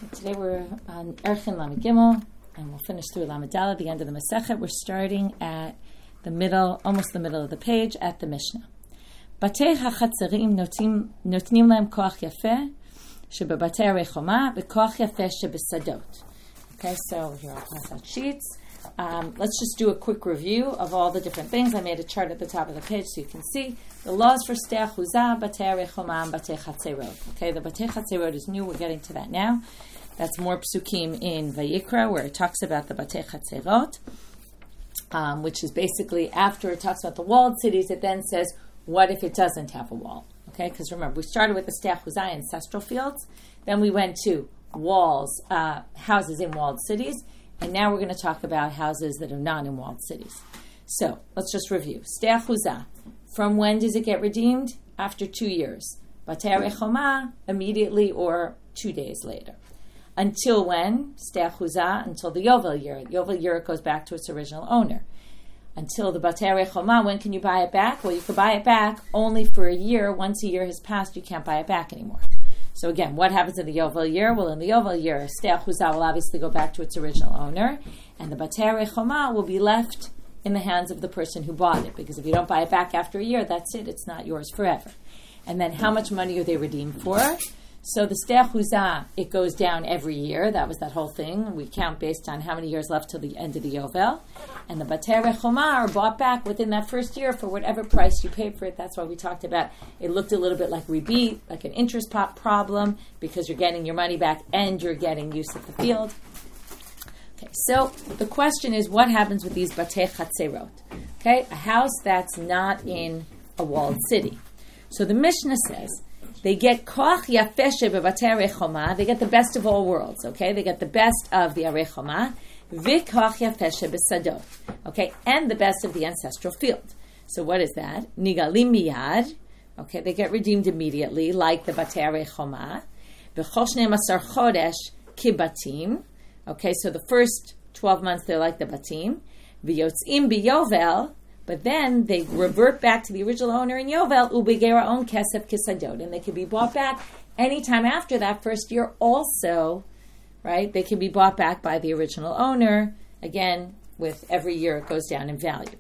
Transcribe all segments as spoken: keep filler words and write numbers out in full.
Today we're on Erchin Lamed Gimel, and we'll finish through Lamed Daled, the end of the Masechet. We're starting at the middle, almost the middle of the page, at the Mishnah. Batei hachatzerim notnim lahem koach yafeh shebebatei arei v'koach yafeh shebesadot. Okay, so here I'll pass out sheets. Um, let's just do a quick review of all the different things. I made a chart at the top of the page so you can see the laws for Stei Achuzah, Batei Arei Choma, and Batei Chatzerot. Okay, the Batei Chatzerot is new. We're getting to that now. That's more psukim in Vayikra, where it talks about the Batei Chatzerot, um, which is basically after it talks about the walled cities, it then says, what if it doesn't have a wall? Okay, because remember, we started with the Stei Achuzah ancestral fields, then we went to walls, uh, houses in walled cities, and now we're going to talk about houses that are not in walled cities. So, let's just review. Stei Achuzah. From when does it get redeemed? After two years. Batei Arei Choma, immediately or two days later. Until when? Stei Achuzah, until the Yovel year. The Yovel year, it goes back to its original owner. Until the Batei Arei Choma, when can you buy it back? Well, you can buy it back only for a year. Once a year has passed, you can't buy it back anymore. So again, what happens in the Yovel year? Well, in the Yovel year, Stei Achuzah will obviously go back to its original owner, and the Batei Arei Choma will be left in the hands of the person who bought it, because if you don't buy it back after a year, that's it, it's not yours forever. And then how much money are they redeemed for? So the Stei Achuzah, it goes down every year. That was that whole thing. We count based on how many years left till the end of the Yovel. And the Batei Arei Choma are bought back within that first year for whatever price you paid for it. That's why we talked about it looked a little bit like rebate, like an interest pop problem, because you're getting your money back and you're getting use of the field. Okay, so the question is, what happens with these Batei Chatzerot? Okay, a house that's not in a walled city. So the Mishnah says, they get koach yafeh shebebatei Arei Choma. They get the best of all worlds. Okay, they get the best of the Arei Choma, v'koach yafeh shebesadot. Okay, and the best of the ancestral field. So what is that? Nigalim miyad. Okay, they get redeemed immediately, like the Batei Arei Choma. V'chol shnei asar chodesh kibatim. Okay, so the first twelve months they're like the batim. V'yotzim biyovel. But then they revert back to the original owner in Yovel, ubegera on kesef kisadot, and they can be bought back anytime after that first year also, right? They can be bought back by the original owner, again, with every year it goes down in value.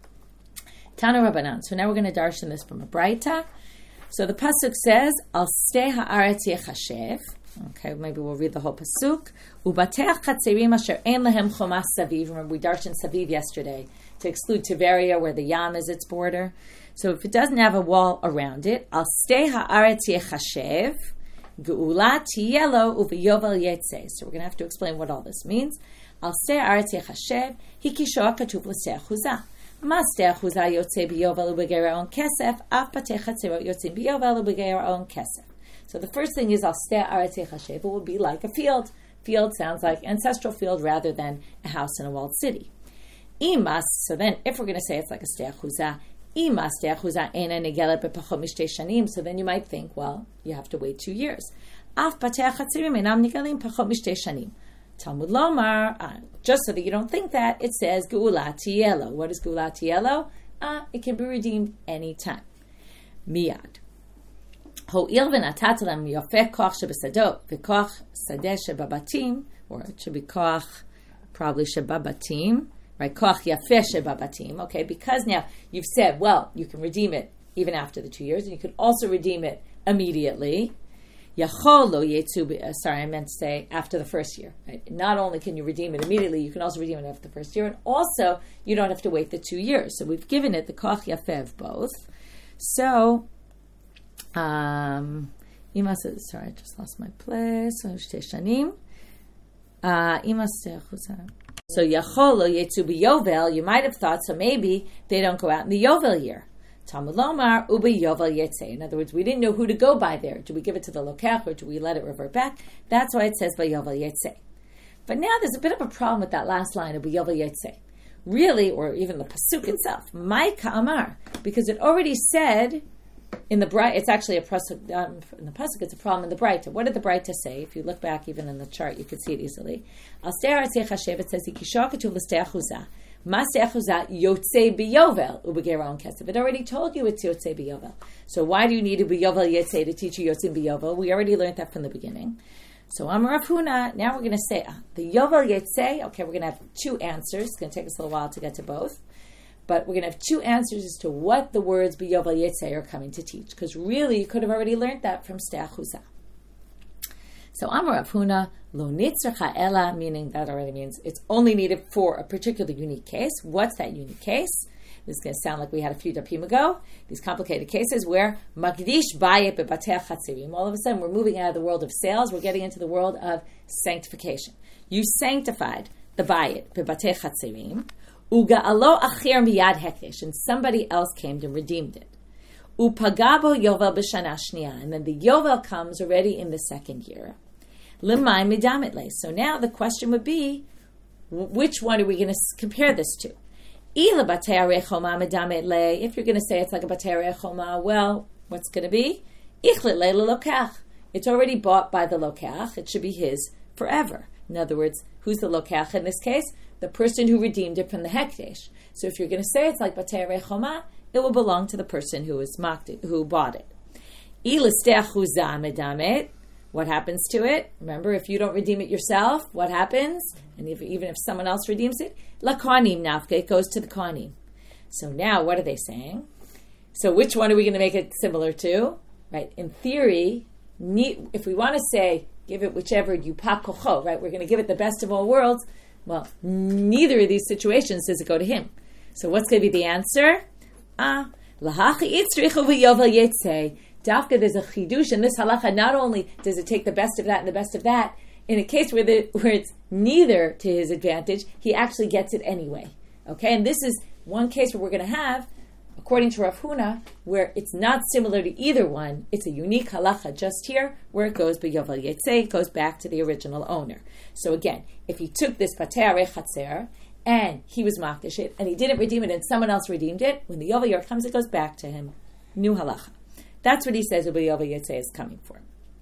Tana Rabbanan. So now we're going to darshan this from a Braita. So the pasuk says, Al stei haaretz yechashev. Okay, maybe we'll read the whole pasuk. Ubatei chatzerim asher ein lehem chomas saviv. Remember, we darshan saviv yesterday to exclude Tiveria, where the Yam is its border. So if it doesn't have a wall around it, al stei haaretz yechashev, geula tiyelo uveyovel yetzeh. So we're going to have to explain what all this means. Al stei haaretz yechashev, hikishoa katuv l'stei achuzah. Ma stei achuzah yotzeh biyovel ubegera on kesef, af batei chatzerot yotzim biyovel ubegera on kesef. So the first thing is al stei haaretz yechashev. It will be like a field. Field sounds like ancestral field rather than a house in a walled city. Imas, so then if we're going to say it's like a Stei Achuzah, Imas Stei Achuzah ena negelet bepachot mishtei shanim, so then you might think, well, you have to wait two years. Af batei chatzerim enam negelim pachot mishtei shanim. Talmud Lomar, uh, just so that you don't think that, it says geula tiyelo. What is geula tiyelo? Uh, it can be redeemed any time. Miyad. Ho'il v'natat lam yofeh koach shebesadot v'koach sadeh shebabatim, or it should be koach probably shebabatim. Right, koach yafeh shebabatim. Okay, because now you've said, well, you can redeem it even after the two years, and you could also redeem it immediately. Yachol lo yetzu. Sorry, I meant to say after the first year. Right? Not only can you redeem it immediately, you can also redeem it after the first year, and also you don't have to wait the two years. So we've given it the koach yafeh of both. So, um, imas. Sorry, I just lost my place. So shtei shanim. Imas stei achuzah. So Yachol lo yetzu biyovel, you might have thought, so maybe they don't go out in the Yovel year. Talmud Lomar, ubi Yovel yetzeh. In other words, we didn't know who to go by there. Do we give it to the lokech or do we let it revert back? That's why it says by Yovel yetzeh. But now there's a bit of a problem with that last line of Yovel yetzeh. Really, or even the pasuk itself, Mai ka'amar, because it already said in the bright, it's actually a pasuk, um, in the pasuk, it's a problem in the Braita. What did the Braita say? If you look back even in the chart, you could see it easily. Al stei haaretz yechashev, it says, Yikishoa katuv l'stei achuzah. Ma stei achuzah yotzei biyovel ubegera on kesef. It already told you it's yotzei biyovel. So why do you need a biyovel yetzei to teach you yotzei biyovel? We already learned that from the beginning. So Amar Rav Huna, now we're going to say, uh, the Yovel Yetzeh, okay, we're going to have two answers. It's going to take us a little while to get to both. But we're going to have two answers as to what the words B'Yovel Yetzeh are coming to teach. Because really, you could have already learned that from Shtei Achuzah. So Amar Rav Huna, Lo Nitzracha Ela, meaning that already means it's only needed for a particular unique case. What's that unique case? This is going to sound like we had a few dapim ago. These complicated cases where Magdish Bayit Bebatei Chatzirim. All of a sudden, we're moving out of the world of sales. We're getting into the world of sanctification. You sanctified the Bayit Bebatei Chatzirim. Uga'alo Acher Miyad Hekdesh. And somebody else came and redeemed it. Upagabo Yovel B'Shana Shniya. And then the Yovel comes already in the second year. Limay Midametle. So now the question would be, which one are we going to compare this to? If you're going to say it's like a batei choma, well, what's going to be? It's already bought by the lokach. It should be his forever. In other words, who's the lokach in this case? The person who redeemed it from the hekdesh. So if you're going to say it's like batei choma, it will belong to the person who is mocked it, who bought it. What happens to it? Remember, if you don't redeem it yourself, what happens? And if, even if someone else redeems it, la kohanim nafka, it goes to the kohanim. So now, what are they saying? So which one are we going to make it similar to? Right? In theory, if we want to say, give it whichever you pap kocho, right? We're going to give it the best of all worlds. Well, neither of these situations does it go to him. So what's going to be the answer? Ah, lahachi itzrichu v'yovel yetzeh. Dafka, there's a chidush in this halacha. Not only does it take the best of that and the best of that, in a case where the where it's neither to his advantage, he actually gets it anyway. Okay, and this is one case where we're going to have, according to Rav Huna, where it's not similar to either one. It's a unique halacha just here, where it goes b'yovel yetzeh, it goes back to the original owner. So again, if he took this patei arei chatzer and he was makdish it, and he didn't redeem it, and someone else redeemed it, when the yovel year comes, it goes back to him. New halacha. That's what he says b'yovel yetzeh is coming for.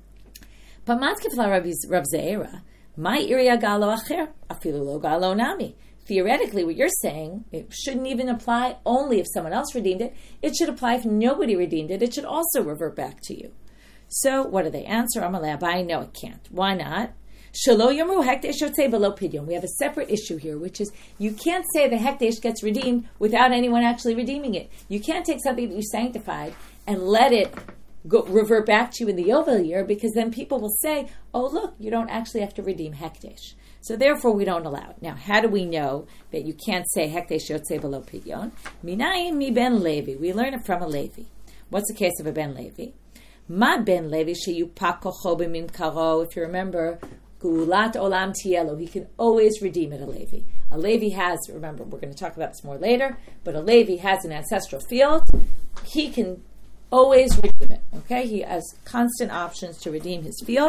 But matkifla Rav Zeira, my iria galo acher, afilu lo galo nami. Theoretically, what you're saying, it shouldn't even apply only if someone else redeemed it. It should apply if nobody redeemed it. It should also revert back to you. So, what do they answer? Amalei Abai, no, it can't. Why not? Shelo yomru hekdesh yotzei below pidyon. We have a separate issue here, which is you can't say the hekdesh gets redeemed without anyone actually redeeming it. You can't take something that you sanctified and let it go, revert back to you in the Yovel year, because then people will say, oh, look, you don't actually have to redeem hekdesh. So therefore, we don't allow it. Now, how do we know that you can't say hekdesh yotzei below pidyon? Minayim mi ben Levi. We learn it from a Levi. What's the case of a ben Levi? Ma ben Levi sheyupak kocho b'mimkaro. If you remember, gulat olam tielo. He can always redeem it, a Levi. A Levi has, remember, we're going to talk about this more later, but a Levi has an ancestral field. He can always redeem it. Okay? He has constant options to redeem his field.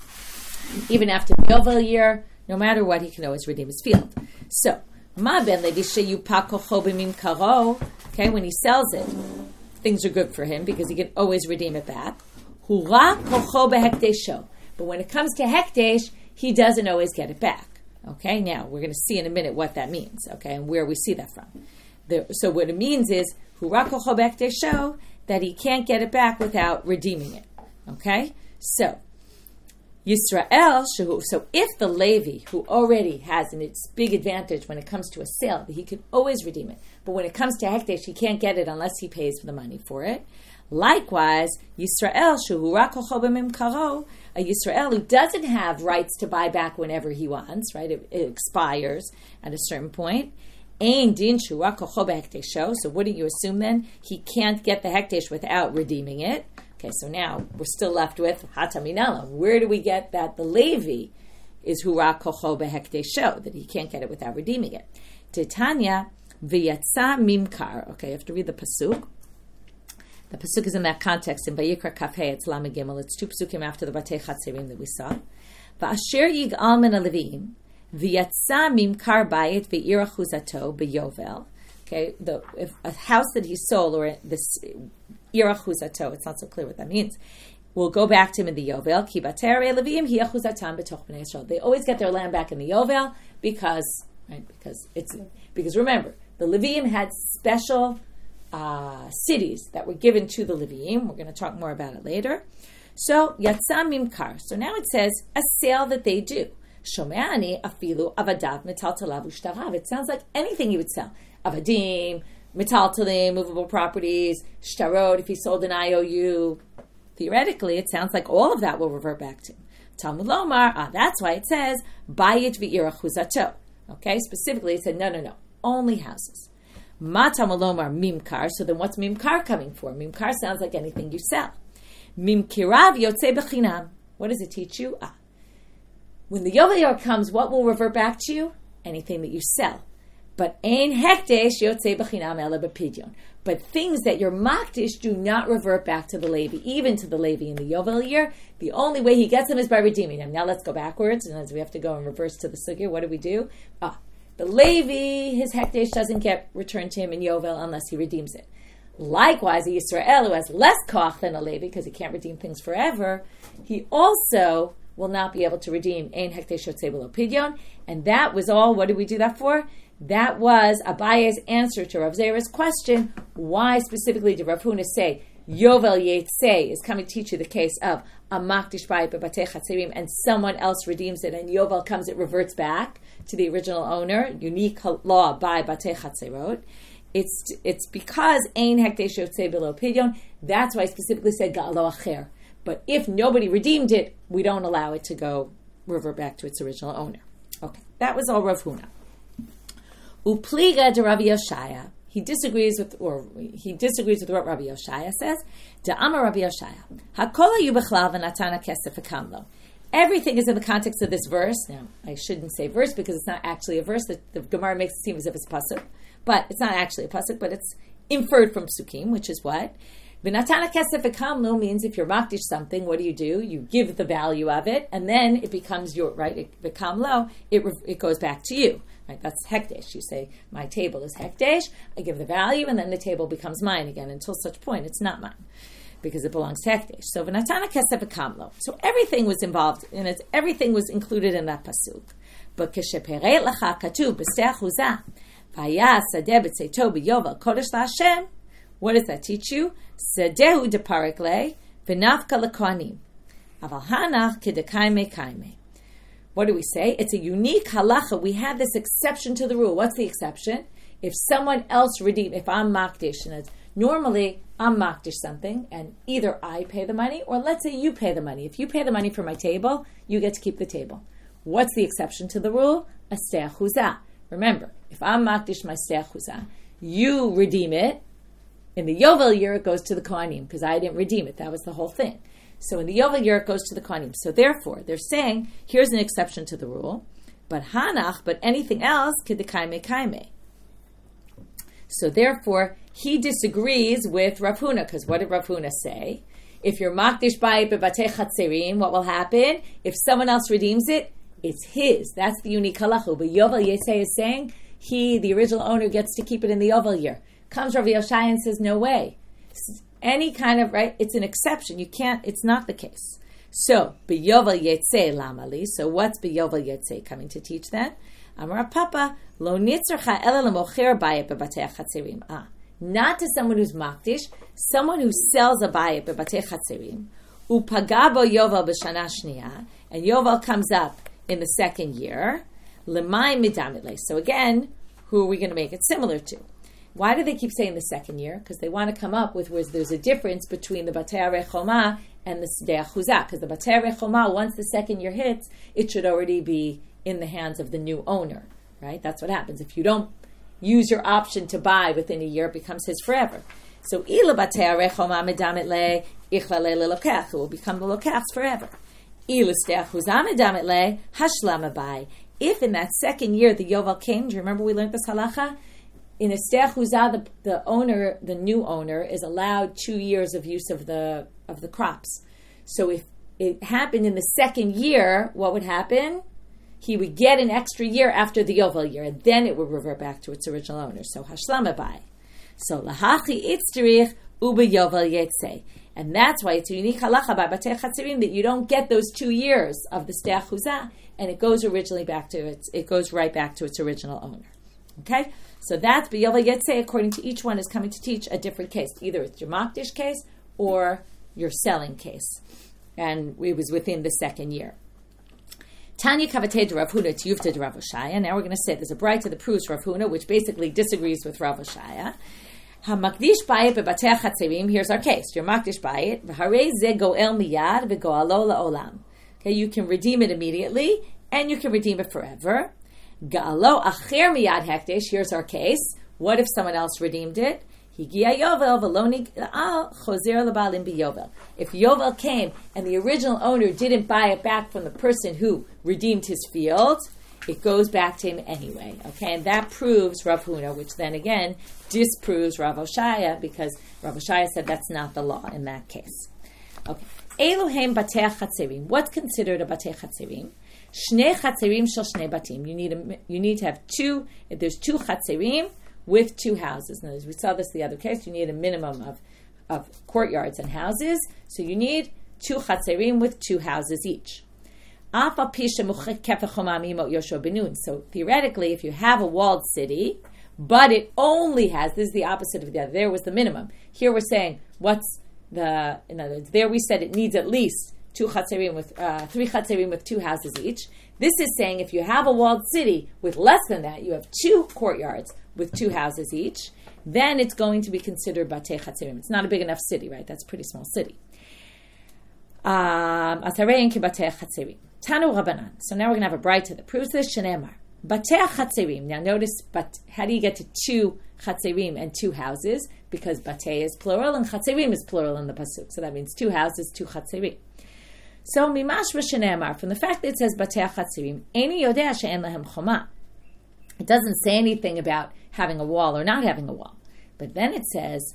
Even after the Yovel year, no matter what, he can always redeem his field. So, ma ben Levi sheyupak kocho b'mimkaro. Okay, when he sells it, things are good for him because he can always redeem it back. Hura kocho behekdesho. But when it comes to hekdesh, he doesn't always get it back. Okay, now we're going to see in a minute what that means. Okay, and where we see that from. The, so what it means is hura kocho behekdesho, that he can't get it back without redeeming it. Okay, so Yisrael, so if the Levi, who already has an its big advantage when it comes to a sale, he can always redeem it. But when it comes to hekdesh, he can't get it unless he pays for the money for it. Likewise, Yisrael, shehu rak kocho b'mimkaro, a Yisrael who doesn't have rights to buy back whenever he wants, right? It, it expires at a certain point. Ein din shehu rak kocho b'hekdesho. So wouldn't you assume then he can't get the hekdesh without redeeming it? Okay, so now we're still left with hataminala. Where do we get that the Levi is hura kocho behekdesho, that he can't get it without redeeming it? Titania v'yatsa mimkar. Okay, you have to read the pasuk. The pasuk is in that context in Vayikra Kafeh. It's Lamed Gimel. It's two pasukim after the Batei Chatzirim that we saw. Va'asher yig'al min alevim v'yatsa mimkar bayit v'ira chuzato b'yovel. Okay, the if a house that he sold, or this ira chuzato, it's not so clear what that means, will go back to him in the Yovel. Ki batei arei levim hiya chuzatam b'toch bnei Yisrael. They always get their land back in the Yovel because, right? Because it's because remember the Levim had special uh, cities that were given to the Levim. We're going to talk more about it later. So, Yatsa Mimkar. So now it says a sale that they do. Shomeani afilu avadav metaltalav ushtarav. It sounds like anything you would sell. Avadim, metaltalim, movable properties, shtarot, if he sold an I O U. Theoretically, it sounds like all of that will revert back to him. Talmud Lomar, ah, that's why it says, bayit v'ira chuzato. Okay, specifically it said, no, no, no, only houses. Ma Talmud Lomar mimkar, so then what's mimkar coming for? Mimkar sounds like anything you sell. Mimkirav yotzei b'chinam. What does it teach you? Ah, when the Yovel Yer comes, what will revert back to you? Anything that you sell. But ein hekdesh yotzei b'chinam ela b'pidyon. But things that you're makdish do not revert back to the Levi, even to the Levi in the Yovel year. The only way he gets them is by redeeming them. Now let's go backwards, and as we have to go in reverse to the sugya, what do we do? Ah, the Levi, his hekdesh doesn't get returned to him in Yovel unless he redeems it. Likewise, a Yisrael who has less koach than a Levi, because he can't redeem things forever, he also will not be able to redeem ein hekdesh yotzei b'lo pidyon. And that was all. What did we do that for? That was Abaye's answer to Rav Zera's question. Why specifically did Rav Huna say Yovel Yetzei is coming to teach you the case of a makdish bayit b'batei chatzerim and someone else redeems it and Yovel comes, it reverts back to the original owner, unique law by batei chatzerot. It's it's because ein hekdesh yotzei b'lo pidyon. That's why I specifically said ga'alo acher. But if nobody redeemed it, we don't allow it to go revert back to its original owner. Okay, that was all Rav Huna. Upliga de Rabbi Yoshaya. He disagrees with, or he disagrees with what Rabbi Yoshaya says. De Amar Rabbi Yoshaya. Hakola yu bechlav v'natana kesef v'kamlo. Everything is in the context of this verse. Now, I shouldn't say verse because it's not actually a verse. The, the Gemara makes it seem as if it's a pasuk, but it's not actually a pasuk. But it's inferred from psukim, which is what v'natana kesef v'kamlo means. If you're makdish something, what do you do? You give the value of it, and then it becomes your right. The kamlo, it it goes back to you. Right, that's hekdesh. You say, my table is hekdesh, I give the value, and then the table becomes mine again. Until such point, it's not mine, because it belongs to hekdesh. So, v'natana kesef v'kamlo. So everything was involved in it, everything was included in that pasuk. But k'sheperet lecha katuv b'stei achuzah, v'haya sadeh b'tzeito b'yovel kodesh la'Hashem. What does that teach you? Sadehu deparik le, v'nafka lekohanim. Aval hanach k'dekaime kaime. What do we say? It's a unique halacha. We have this exception to the rule. What's the exception? If someone else redeems, if I'm makdish, and it's, normally I'm makdish something, and either I pay the money, or let's say you pay the money. If you pay the money for my table, you get to keep the table. What's the exception to the rule? A stei achuzah. Remember, if I'm makdish my stei achuzah, you redeem it. In the Yovel year, it goes to the Kohanim, because I didn't redeem it. That was the whole thing. So in the Yovel year, it goes to the Kohanim. So therefore, they're saying, here's an exception to the rule, but Hanach, but anything else, kedekaime kaime. So therefore, he disagrees with Rav Huna, because what did Rav Huna say? If you're makdish bayit bebatei chatzerim, what will happen? If someone else redeems it, it's his. That's the unique halacha. But Yovel Yetzei is saying, he, the original owner, gets to keep it in the Yovel year. Comes Rav Yoshai and says, no way. Any kind of, right, it's an exception. You can't, it's not the case. So, B'yovel Yetzei lamali. So what's B'yovel Yetzei coming to teach that? Amar Papa, lo nitzarcha ela lemocher bayit bebatei chatzerim. Ah, not to someone who's makdish, someone who sells a bayit bebatei chatzerim. Upaga bo Yovel b'shana shniya, and Yovel comes up in the second year. Lemay midamitle. So again, who are we going to make it similar to? Why do they keep saying the second year? Because they want to come up with where there's a difference between the Batei Arechoma and the Sdei Achuzah. Because the Batei Arechoma, once the second year hits, it should already be in the hands of the new owner, right? That's what happens. If you don't use your option to buy within a year, it becomes his forever. So, Ila Batei Arechoma medamet le, ichla le lelokech, it will become the lokech's forever. Ila Sdei Achuzah medamet le, hashlam abai. If in that second year the Yovel came, do you remember we learned this halacha? In a stei achuzah, the, the owner, the new owner, is allowed two years of use of the of the crops. So if it happened in the second year, what would happen? He would get an extra year after the Yovel year, and then it would revert back to its original owner. So hashlam abai. So lahachi itzrich ube Yovel yetzei. And that's why it's a unique halacha by batei chatzerim that you don't get those two years of the stei achuzah, and it goes originally back to its, it goes right back to its original owner. Okay? So that's B'yovel Yetzei, according to each one, is coming to teach a different case. Either it's your makdish case or your selling case. and it was within the second year. Tanya Kavatei Rav Huna Tiyuvta de Rav Oshaya. Now we're going to say there's a bright that proves Rav Huna, which basically disagrees with Rav Oshaya. HaMakdish Bayit beBatei HaChatzerim. Here's our case. You're Makdish Bayit. V'harei ze goel miyad v'goalo la'olam. Okay, you can redeem it immediately, and you can redeem it forever. Ga'alo acher miyad hekdesh. Here's our case. What if someone else redeemed it? Higia Yovel v'lo nig'al chozer l'balim biyovel. If Yovel came and the original owner didn't buy it back from the person who redeemed his field, it goes back to him anyway. Okay, and that proves Rav Huna, which then again disproves Rav Oshaya, because Rav Oshaya said that's not the law in that case. Okay, Eluhem batei chatzerim. What's considered a batei chatzerim? Shnei chatzerim shel shnei batim. You need a, you need to have two. If there's two chatzerim with two houses. And as we saw this the other case, you need a minimum of, of courtyards and houses. So you need two chatzerim with two houses each. So theoretically, if you have a walled city, but it only has, this is the opposite of the other. There was the minimum. Here we're saying, what's the, in other words, there we said it needs at least two chatzerim with, uh, three chatzerim with two houses each. This is saying if you have a walled city with less than that, you have two courtyards with two houses each, then it's going to be considered batei chatzerim. It's not a big enough city, right? That's a pretty small city. Um, Tanu Rabbanan. So now we're going to have a brighter that proves this. Shenemar. Batei chatzerim. Now notice, but how do you get to two chatzerim and two houses? Because batei is plural and chatzerim is plural in the pasuk. So that means two houses, two chatzerim. So mimash v'shenemar. From the fact that it says batei chatzerim, eini yodea she'en lahem choma. It doesn't say anything about having a wall or not having a wall. But then it says,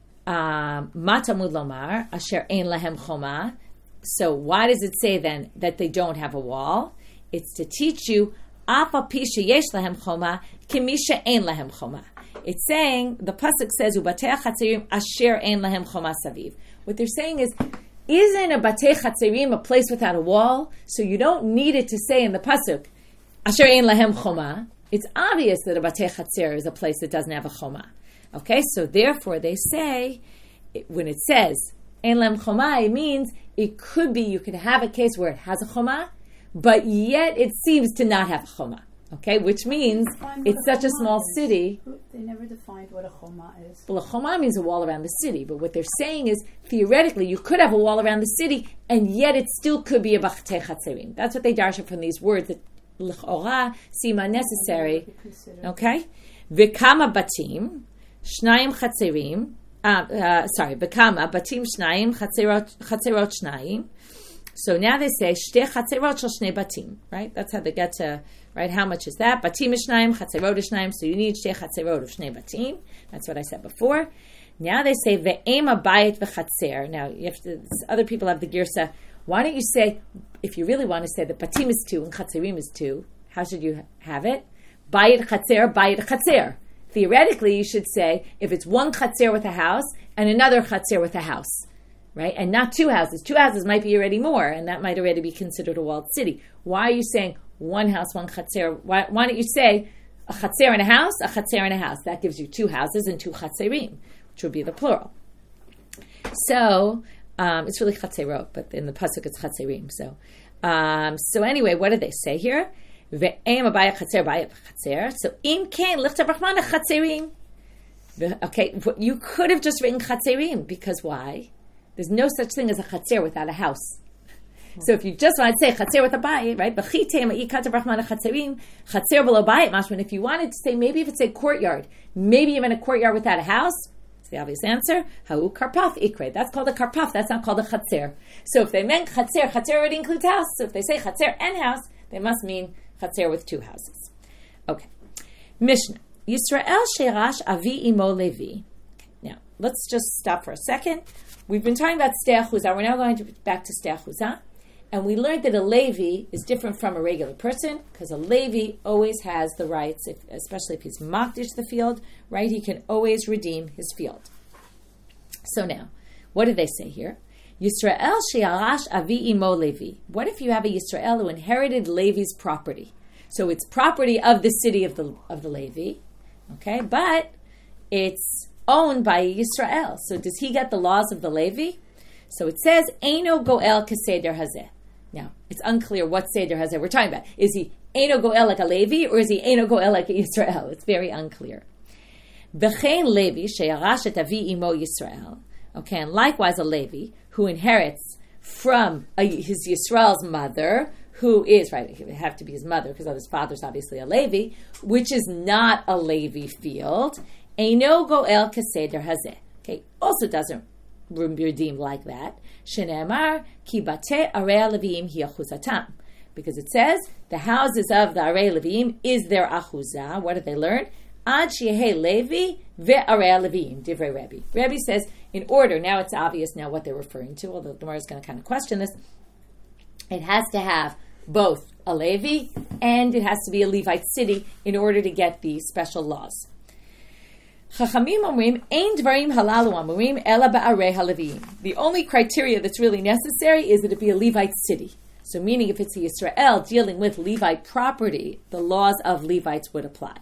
Ma tamud lomar, asher ein lahem choma. So why does it say then that they don't have a wall? It's to teach you, af al pi sheyesh lahem choma, kemi she'ein lahem choma. It's saying, the pasuk says, ubatei chatzerim asher ein lahem choma saviv. What they're saying is, isn't a batei chatzerim a place without a wall? So you don't need it to say in the pasuk, asher ein lahem choma. It's obvious that a batei chatzer is a place that doesn't have a choma. Okay, so therefore they say, when it says ein lahem choma, it means it could be you could have a case where it has a choma, but yet it seems to not have a choma. Okay, which means it's such a small is. city. They never defined what a choma is. Well, a choma means a wall around the city, but what they're saying is theoretically you could have a wall around the city, and yet it still could be a batei chatzerim. That's what they darsha from these words that l'chora seem unnecessary. Okay, v'kama batim shnayim chatzerim. Uh, uh, sorry, v'kama batim shnayim chatzerot chatzerot shnayim. So now they say shte chatzerot shel shnei batim. Right, that's how they get to. Right, how much is that? Batim shnayim chatzerot shnayim. So you need shte chatzerot of shnei batim. That's what I said before. Now they say ve'ema bayit v'chatzer. Now you have to. Other people have the girsa. Why don't you say, if you really want to say that batim is two and chatzerim is two, how should you have it? Bayit chatzer, bayit chatzer. Theoretically, you should say, if it's one chatzer with a house and another chatzer with a house, right? And not two houses. Two houses might be already more, and that might already be considered a walled city. Why are you saying one house, one chatzer? Why, why don't you say a chatzer and a house, a chatzer and a house? That gives you two houses and two chatzerim, which would be the plural. So, Um, it's really chatzerot, but in the pasuk it's chatzerim. So, um, so anyway, what do they say here? Ve'em abaya chatzer abaya chatzer. So im ken lichta brachmana chatzerim. Okay, you could have just written chatzerim, because why? There's no such thing as a chatzer without a house. So if you just want to say chatzer with a bayit, right? B'chitem ikata brachmana chatzerim chatzer below bayit mashman. If you wanted to say, maybe if it's a courtyard, maybe even a courtyard without a house. The obvious answer, ha'u karpaf ikre. That's called a karpaf. That's not called a chatzer. So if they meant chatzer, chatzer already includes house. So if they say chatzer and house, they must mean chatzer with two houses. Okay. Mishnah. Yisrael sheirash avi imo levi. Okay. Now, let's just stop for a second. We've been talking about stei achuzah. We're now going to back to stei achuzah. And we learned that a Levi is different from a regular person, because a Levi always has the rights, if, especially if he's makdish the field, right? He can always redeem his field. So now, what do they say here? Yisrael she'arash avi imo Levi. What if you have a Yisrael who inherited Levi's property? So it's property of the city of the of the Levi, okay? But it's owned by Yisrael. So does he get the laws of the Levi? So it says, Eino goel keseder hazeh. Now, it's unclear what seder hazeh we're talking about. Is he Eino goel like a Levi, or is he Eino goel like a Yisrael? It's very unclear. V'chein Levi sheyarash et avi imo Yisrael. Okay, and likewise a Levi who inherits from a, his Yisrael's mother, who is, right, it would have to be his mother, because his father's obviously a Levi, which is not a Levi field. Eino goel keseder hazeh. Okay, also doesn't redeem like that. Shene'amar ki batei arei leviim hi achuzatam. Because it says the houses of the arei leviim is their achuzah. What did they learn? Ad sheyehei Levi ve'arei leviim, divrei Rebbe. Rebbe says, in order, now it's obvious now what they're referring to, although the Gemara is going to kind of question this, it has to have both a Levi and it has to be a Levite city in order to get these special laws. Chachamim omrim, ein dvarim halalu amurim ela ba'arei haleviim. The only criteria that's really necessary is that it be a Levite city. So meaning if it's a Yisrael dealing with Levite property, the laws of Levites would apply.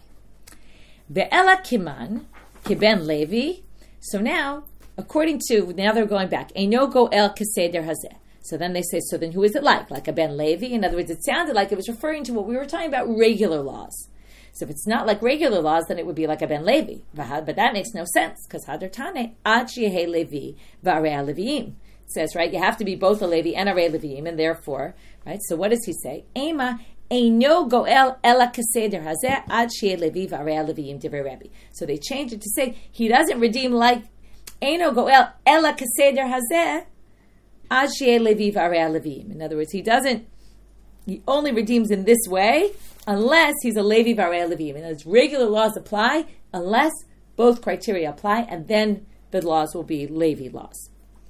Ve'ela kiman, kiben Levi. So now, according to, now they're going back, eino goel keseder hazeh. So then they say, so then who is it like? Like a Ben Levi? In other words, it sounded like it was referring to what we were talking about, regular laws. So if it's not like regular laws, then it would be like a Ben Levi. But that makes no sense, because Hadar Tane, Ad Sheyehei Levi v'arei Leviim. It says, right, you have to be both a Levi and arei Leviim, and therefore, right, so what does he say? Ema eino goel ela keseder hazeh ad sheyeh Levi v'arei Leviim divrei Rebbe. So they changed it to say, he doesn't redeem like eino goel ela keseder hazeh ad sheyeh Levi v'arei Leviim. In other words, he doesn't, he only redeems in this way, unless he's a Levi v'arei Leviim. And as regular laws apply, unless both criteria apply, and then the laws will be Levi laws.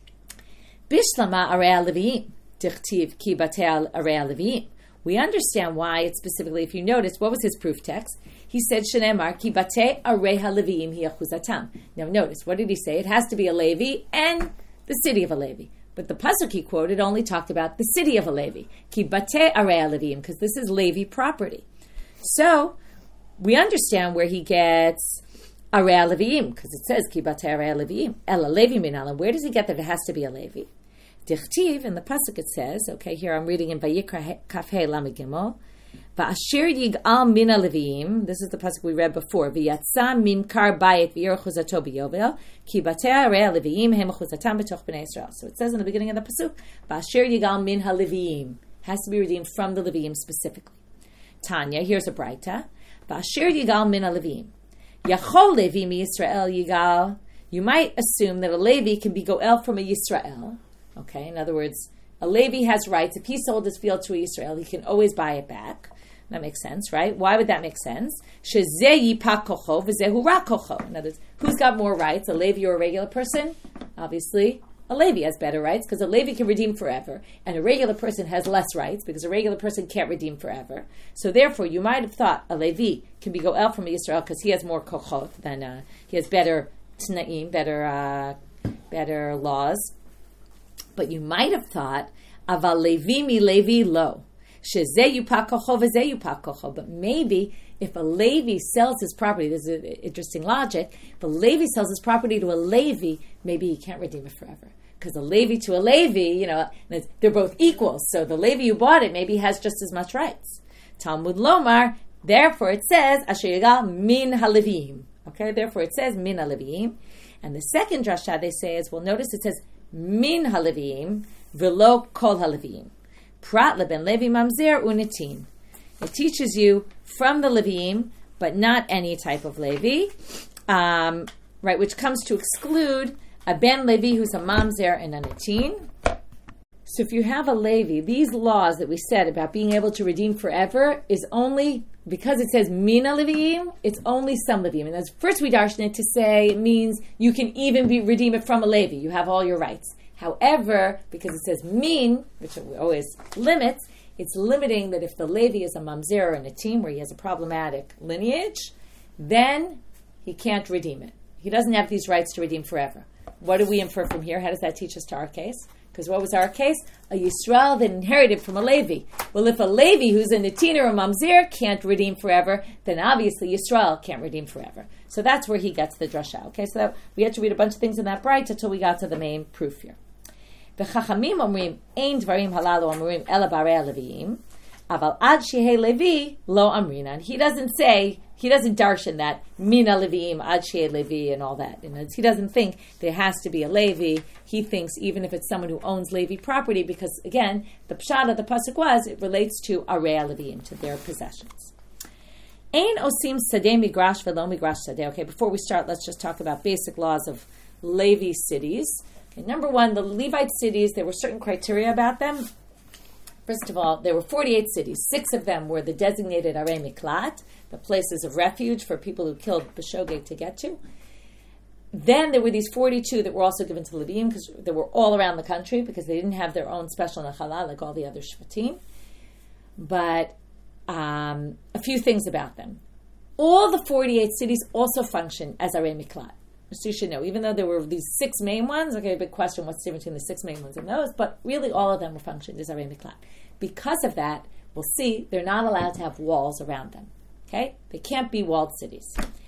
Bishlama arei Leviim, tichtiv ki batei arei Leviim. We understand why it's specifically, if you notice, what was his proof text? He said, Shenemar ki batei arei Leviim hi achuzatam. Now notice, what did he say? It has to be a Levi and the city of a Levi. But the pasuk he quoted only talked about the city of a Levi. Ki batei arei Leviim, because this is Levi property. So, we understand where he gets arei Leviim, because it says ki batei arei Leviim. Ela Levi min alam. Where does he get that it has to be a Levi? Dichtiv, in the pasuk it says, okay, here I'm reading in Vayikra Kafhei Lamed Gimel, Va'asher yig'al min Leviim. This is the pasuk we read before. V'yatsa mimkar bayit v'yirchuzato b'yovel ki batei arei Leviim hem chuzatam b'toch b'nei Yisrael. So it says in the beginning of the pasuk, Va'asher yig'al min Leviim, has to be redeemed from the Leviim specifically. Tanya, here's a braita. Va'asher yig'al min Leviim. Yachol Levi mi Yisrael yigal. You might assume that a Levi can be goel from a Yisrael. Okay, in other words, a Levi has rights. If he sold his field to a Yisrael, he can always buy it back. That makes sense, right? Why would that make sense? Shezeh yipak kocho v'zehu rak kocho. In other words, who's got more rights, a Levi or a regular person? Obviously, a Levi has better rights because a Levi can redeem forever, and a regular person has less rights because a regular person can't redeem forever. So therefore, you might have thought a Levi can be goel from a Yisrael because he has more kochot than uh, he has better t'naim, better uh, better laws. But you might have thought, aval Levi mi Levi lo. Shezeh yupak kocho v'zeh yupak kocho. But maybe if a Levi sells his property, this is interesting logic, if a Levi sells his property to a Levi, maybe he can't redeem it forever. Because a Levi to a Levi, you know, they're both equal. So the Levi who bought it maybe has just as much rights. Talmud Lomar, therefore it says, Asher yigal min halevim. Okay, therefore it says min halevim. And the second drasha they say is, well, notice it says, min halevim velo kol halevim prat leben levi mamzer unetin. It teaches you from the Leviim, but not any type of Levi, um, right? Which comes to exclude a ben Levi who's a mamzer and a netin. So if you have a Levi, these laws that we said about being able to redeem forever is only because it says mina Leviim. It's only some Leviim. And as first we darshan it to say it means you can even be redeem it from a Levi. You have all your rights. However, because it says min, which always limits, it's limiting that if the Levi is a mamzer or a netim where he has a problematic lineage, then he can't redeem it. He doesn't have these rights to redeem forever. What do we infer from here? How does that teach us to our case? Because what was our case? A Yisrael that inherited from a Levi. Well, if a Levi who's a Netin or a Mamzer can't redeem forever, then obviously Yisrael can't redeem forever. So that's where he gets the drasha. Okay, so that, we had to read a bunch of things in that bright until we got to the main proof here. The Chachamim omrim ein dvarim halalu omrim ela barei leviim, aval ad shehei levi lo amrinan. He doesn't say, he doesn't darshan that mina leviim ad shehei levi and all that. And he doesn't think there has to be a Levi. He thinks even if it's someone who owns Levi property, because again, the pshat of the pasuk was it relates to arei leviim, to their possessions. Ein osim sadeh migrash velo migrash sadeh. Okay, before we start, let's just talk about basic laws of Levi cities. Okay, number one, the Levite cities, there were certain criteria about them. First of all, there were forty-eight cities. Six of them were the designated Arei Miklat, the places of refuge for people who killed B'shogeg to get to. Then there were these forty-two that were also given to Leviim, because they were all around the country, because they didn't have their own special Nachala like all the other Shvatim. But um, a few things about them. All the forty-eight cities also function as Arei Miklat. So you should know, even though there were these six main ones, okay, a big question, what's the difference between the six main ones and those, but really all of them were functioned as Arei Miklat. Because of that, we'll see, they're not allowed to have walls around them, okay? They can't be walled cities.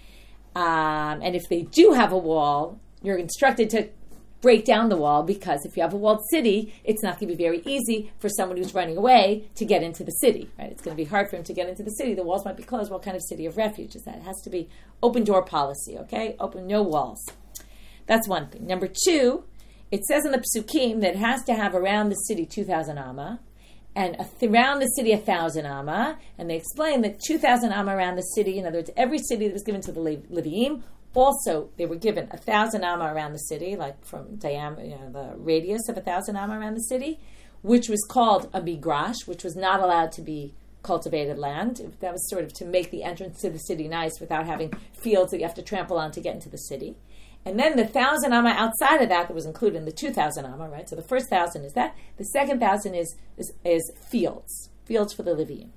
Um, and if they do have a wall, you're instructed to break down the wall, because if you have a walled city, it's not going to be very easy for someone who's running away to get into the city, right? It's going to be hard for him to get into the city. The walls might be closed. What kind of city of refuge is that? It has to be open door policy, okay? Open, no walls. That's one thing. Number two, it says in the Psukim that it has to have around the city two thousand amma, and around the city one thousand amma, and they explain that two thousand amma around the city, in other words, every city that was given to the Leviim, also, they were given a thousand amma around the city, like from diameter, you know, the radius of a thousand amma around the city, which was called a migrash, which was not allowed to be cultivated land. That was sort of to make the entrance to the city nice without having fields that you have to trample on to get into the city. And then the thousand amma outside of that, that was included in the two thousand amma, right? So the first thousand is that. The second thousand is is, is fields, fields for the Leviim.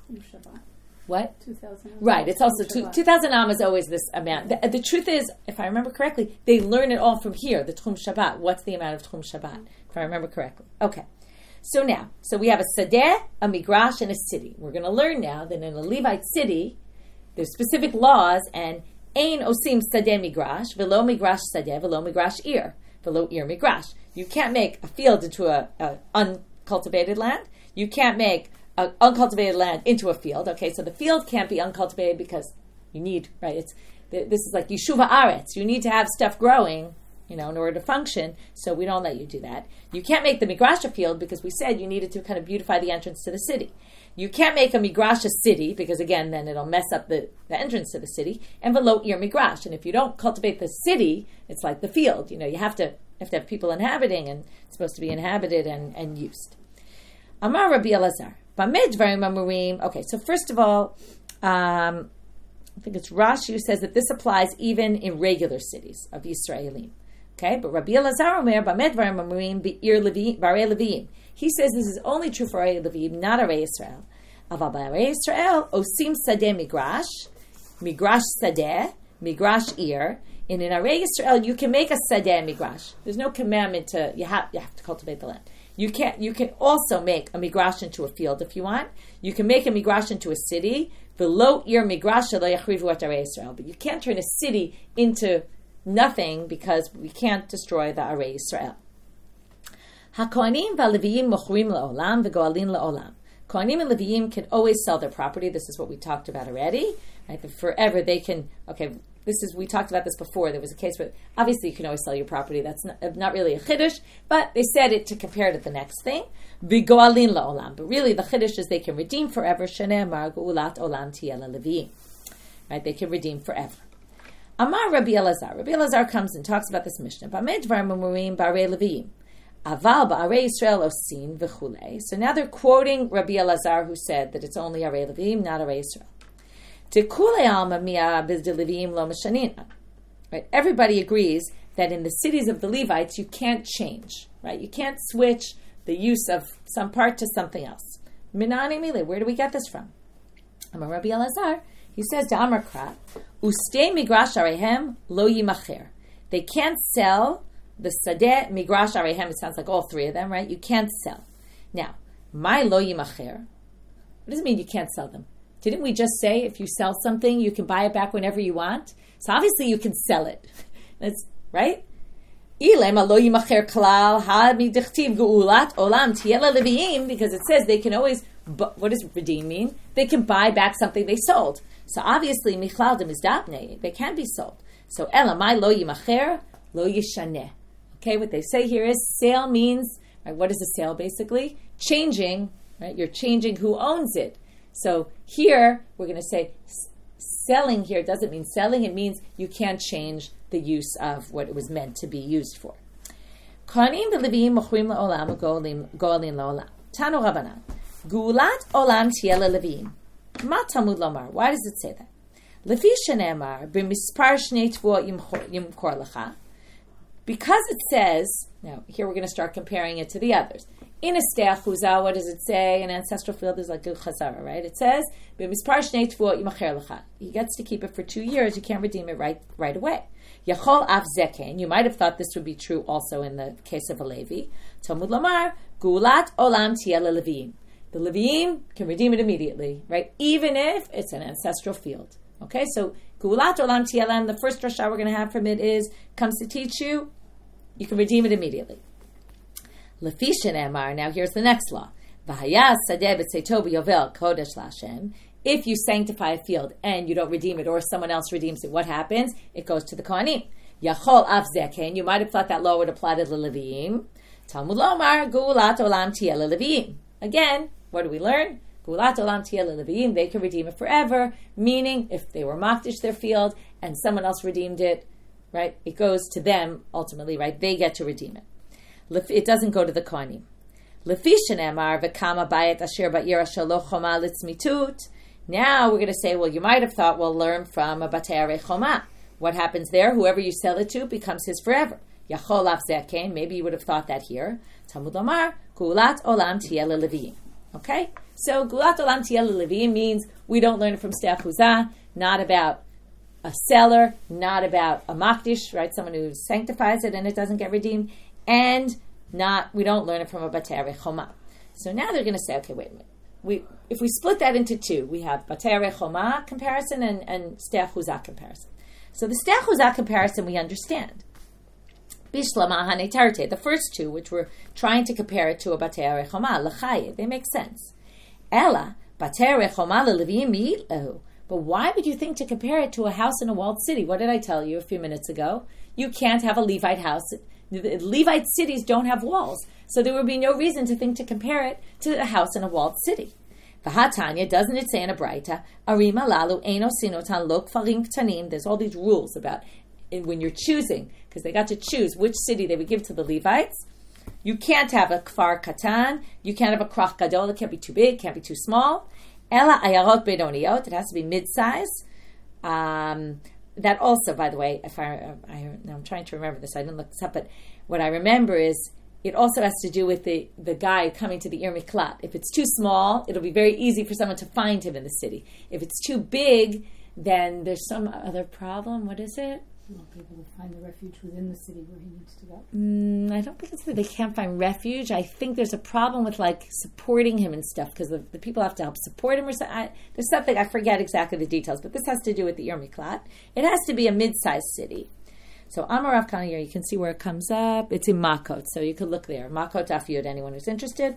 What? two thousand. Right, it's also two, two thousand amma is always this amount. The, the truth is, if I remember correctly, they learn it all from here, the Tchum Shabbat. What's the amount of Tchum Shabbat, if I remember correctly? Okay. So now, so we have a Sadeh, a Migrash, and a city. We're going to learn now that in a Levite city, there's specific laws, and Ein Osim Sadeh Migrash, Velo Migrash Sadeh, Velo Migrash Ir, Velo Ir Migrash. You can't make a field into a, a uncultivated land. You can't make Uh, uncultivated land into a field. Okay, so the field can't be uncultivated because you need, right, it's this is like Yeshuva Aretz. You need to have stuff growing, you know, in order to function, so we don't let you do that. You can't make the Migrash a field because we said you needed to kind of beautify the entrance to the city. You can't make a Migrash a city because, again, then it'll mess up the, the entrance to the city. And below your Migrash. And if you don't cultivate the city, it's like the field. You know, you have to have to have people inhabiting, and it's supposed to be inhabited and, and used. Amar Rabbi Elazar. Okay, so first of all, um, I think it's Rashi who says that this applies even in regular cities of Yisraelim. Okay, but Rabbi Elazar Omer, Bamed Varim Amurim Be'ir Barei Leviim. He says this is only true for Arei Leviim, not Arei Yisrael. Aval Barei Yisrael, Osim Sadeh Migrash, Migrash Sadeh, Migrash Ir. And in Arei Yisrael, you can make a Sadeh Migrash. There's no commandment to, you have, you have to cultivate the land. You can you can also make a migrash into a field if you want. You can make a migrash into a city. Below your migrash lo yachrivu et Arei Yisrael, but you can't turn a city into nothing because we can't destroy the Arei Yisrael. HaKohanim v'Leviim mochrim la'olam v'goalin la'olam. Kohanim and Leviim can always sell their property. This is what we talked about already. Right? Forever they can. Okay. This is, we talked about this before. There was a case where, obviously you can always sell your property. That's not, not really a chiddush, but they said it to compare it to the next thing. V'goalin la'olam. But really the chiddush is they can redeem forever. Shene'emar ge'ulat olam tiyeh le'Leviim. Right? They can redeem forever. Amar Rabbi Elazar. Rabbi Elazar comes and talks about this Mishnah. B'med dvarim amurim b'arei Leviim. Aval b'arei Yisrael osin v'chulei. So now they're quoting Rabbi Elazar, who said that it's only Arei Leviim, not Arei Yisrael. Right? Everybody agrees that in the cities of the Levites you can't change, right? You can't switch the use of some part to something else. Minani mile, where do we get this from? Amar Rabbi Elazar, he says to Amar Krat, Ustei migrash arehem lo yimacher. They can't sell the sadeh migrash arehem. It sounds like all three of them, right? You can't sell. Now, my lo yimacher. What does it mean you can't sell them? Didn't we just say if you sell something, you can buy it back whenever you want? So obviously you can sell it. That's right? Ilema lo yimacher klal ha midichtiv geulat olam tiela leviim, because it says they can always, what does redeem mean? They can buy back something they sold. So obviously, michlal is dapne, they can be sold. So elamai lo yimacher lo yishaneh. Okay, what they say here is sale means, right, what is a sale basically? Changing, right? You're changing who owns it. So here, we're going to say selling here doesn't mean selling, it means you can't change the use of what it was meant to be used for. Kohanim v'Leviim mochrim la'olam u'go'alin la'olam. Tanu Rabbanan. Gulat olam tiyeh le'Leviim. Ma Talmud lomar? Why does it say that? Lefi shene'emar b'mispar shnei tvuot yimkor lecha. Because it says, now here we're going to start comparing it to the others. In a steach chuzah, what does it say? An ancestral field is like a chazara, right? It says, b'mispar shnei tvuot yimacher lecha. He gets to keep it for two years. You can't redeem it right right away. Yachol af zeken. You might have thought this would be true also in the case of a Levi. Talmud lamar, gulat olam tiyeh le'Leviim. The Leviim can redeem it immediately, right? Even if it's an ancestral field. Okay, so gulat olam tiyeh le'Leviim, the first drasha we're going to have from it is, comes to teach you, you can redeem it immediately. Lefi shene'emar, now here's the next law. V'hayas sadeh b'tzeito b'yovel kodesh la'Hashem. If you sanctify a field and you don't redeem it, or someone else redeems it, what happens? It goes to the Kohanim. Yachol af zeken. You might have thought that law would apply to the Leviim. Talmud lomar gulat olam tiyeh le'Leviim. Again, what do we learn? Gulat olam tiyeh le'Leviim. They can redeem it forever. Meaning, if they were makdish their field and someone else redeemed it, right? It goes to them ultimately, right? They get to redeem it. It doesn't go to the Kohanim. Lefi shene'emar v'kama bayit asher ba'ir asher lo choma litzmitut. Now we're going to say, well, you might have thought, well, learn from a batei arei choma. What happens there? Whoever you sell it to becomes his forever. Yachol af zeken. Maybe you would have thought that here. Talmud lomar, gulat olam tiyeh le'Leviim. Okay? So, gulat olam tiyeh le'Leviim means we don't learn it from steach chuzah, not about a seller, not about a makdish, right? Someone who sanctifies it and it doesn't get redeemed, and not, we don't learn it from a batei arei choma. So now they're going to say, okay, wait a minute. We, if we split that into two, we have batei arei choma comparison and, and steach chuzah comparison. So the steach chuzah comparison we understand. Bishlama hanetarte, the first two, which we're trying to compare it to a batei arei choma, l'chaye, they make sense. Ella, batei arei choma le'Leviim mi'itlehu. But why would you think to compare it to a house in a walled city? What did I tell you a few minutes ago? You can't have a Levite house. The Levite cities don't have walls. So there would be no reason to think to compare it to a house in a walled city. V'hatanya, doesn't it say in a Braita, Arima lalu eino sinotan lo kfarim ktanim. There's all these rules about when you're choosing, because they got to choose which city they would give to the Levites. You can't have a kfar katan. You can't have a krach gadol. It can't be too big, can't be too small. Ela ayarot benoniot. It has to be mid-size. Um, that also, by the way, if I, I, I'm trying to remember this, I didn't look this up, but what I remember is it also has to do with the, the guy coming to the Ir Miklat. If it's too small, it'll be very easy for someone to find him in the city. If it's too big, then there's some other problem. What is it? You want people to find the refuge within the city where he needs to go? Mm, I don't think it's that they can't find refuge. I think there's a problem with like supporting him and stuff, because the, the people have to help support him or something. I, there's something, I forget exactly the details, but this has to do with the Ir Miklat. It has to be a mid-sized city. So Amar Rav Kana here, you can see where it comes up. It's in Makot, so you could look there. Makot Daf Yud, anyone who's interested.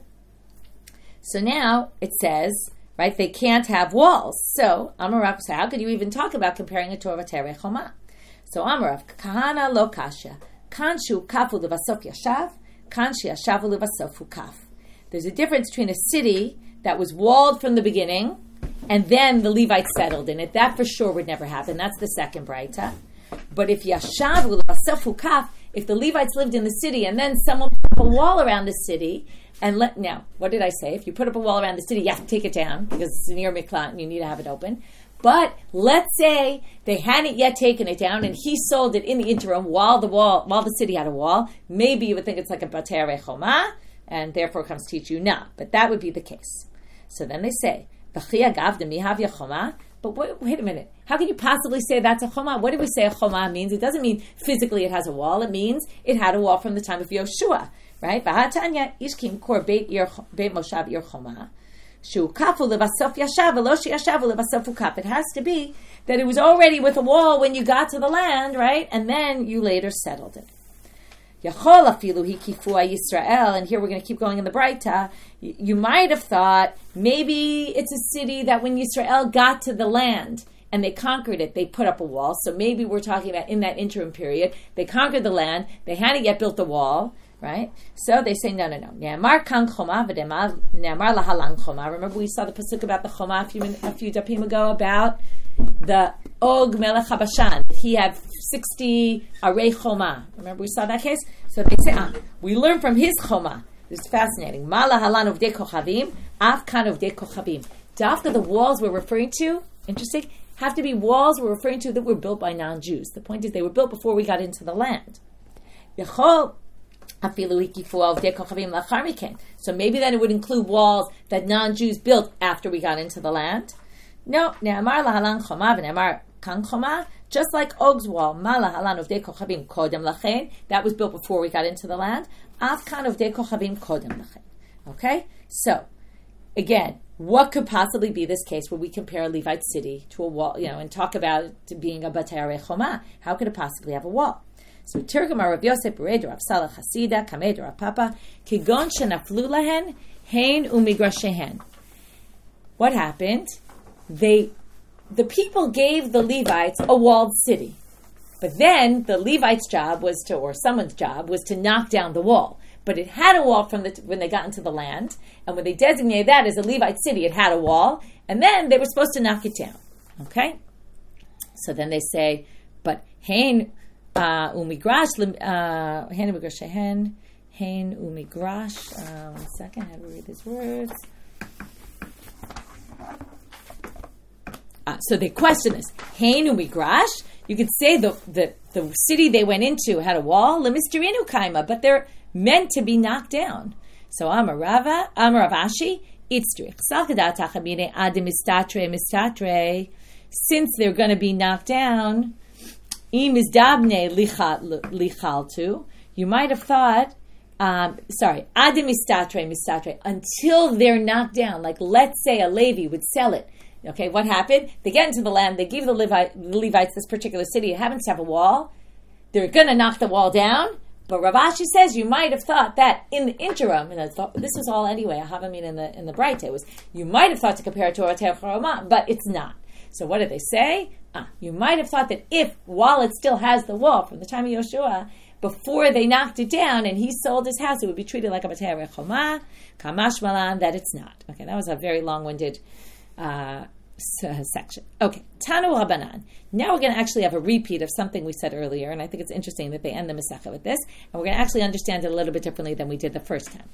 So now it says, right, they can't have walls. So Amar Rav, so how could you even talk about comparing it to a batei arei choma? So Amar Rav, Kahana lo kasha, kanshu kafu levasof yashav, kanshi yashavu levasof kaf. There's a difference between a city that was walled from the beginning, and then the Levites settled in it. That for sure would never happen. That's the second Braita. But if yashavu levasof kaf, if the Levites lived in the city and then someone put up a wall around the city, and let now, what did I say? If you put up a wall around the city, you have to take it down because it's an Ir Miklat and you need to have it open. But let's say they hadn't yet taken it down and he sold it in the interim while the wall, while the city had a wall. Maybe you would think it's like a batei arei choma, and therefore comes to teach you not. But that would be the case. So then they say, "V'chi agav demihav choma." But wait, wait a minute. How can you possibly say that's a choma? What do we say a choma means? It doesn't mean physically it has a wall. It means it had a wall from the time of Yoshua, right? V'hatanya ishkim kor beit moshav ir choma. It has to be that it was already with a wall when you got to the land, right? And then you later settled it. Yachol afilu hikifua Yisrael, and here we're going to keep going in the Braita. You might have thought maybe it's a city that when Yisrael got to the land and they conquered it, they put up a wall. So maybe we're talking about in that interim period, they conquered the land, they hadn't yet built the wall, right? So they say, no, no, no. Ne'amar kan choma v'ne'amar lahalan choma. Remember we saw the pasuk about the choma a few, a few dapim ago about the Og Melech HaBashan. He had sixty arei choma. Remember we saw that case? So they say, ah, we learn from his choma. This is fascinating. Ma lahalan uvdei kochavim, af kan uvdei kochavim. After the walls we're referring to, interesting, have to be walls we're referring to that were built by non-Jews. The point is they were built before we got into the land. So maybe then it would include walls that non-Jews built after we got into the land. No, just like Og's wall, that was built before we got into the land. Okay, so again, what could possibly be this case where we compare a Levite city to a wall, you know, and talk about it being a Batei Arei Choma? How could it possibly have a wall? So Tirgum Rav Yosef Bered Rav Salah Hasida Kamed Rav Papa Kigon Shenaflu Lahen Hein Umigrashehen. What happened? They, the people gave the Levites a walled city, but then the Levites' job was to, or someone's job was to knock down the wall. But it had a wall from the when they got into the land, and when they designated that as a Levite city, it had a wall, and then they were supposed to knock it down. Okay, so then they say, but hein umigrash hein umigrash hen hein umigrash. One second, I have to read these words. Uh, so the question is, hein umigrash. You could say the, the the city they went into had a wall, lemisterinu kaima, but they're meant to be knocked down. So Amar Rava, Amar Ravashi, Itzrich. Since they're going to be knocked down, imizdabne lichaltu. You might have thought, um, sorry, adim istatre mistatre, until they're knocked down. Like let's say a Levi would sell it. Okay, what happened? They get into the land, they give the, Levi, the Levites this particular city. It happens to have a wall. They're going to knock the wall down. But Rav Ashi says you might have thought that in the interim, and I thought, this was all anyway, I haven't mean in the in the Braita, it was you might have thought to compare it to Batei Choma, but it's not. So what did they say? Ah, you might have thought that if, while it still has the wall from the time of Yoshua, before they knocked it down and he sold his house, it would be treated like a Batei Choma, Kamash Malan, that it's not. Okay, that was a very long-winded uh, section. Okay, Tanu Rabanan. Now we're going to actually have a repeat of something we said earlier, and I think it's interesting that they end the Masechah with this, and we're going to actually understand it a little bit differently than we did the first time.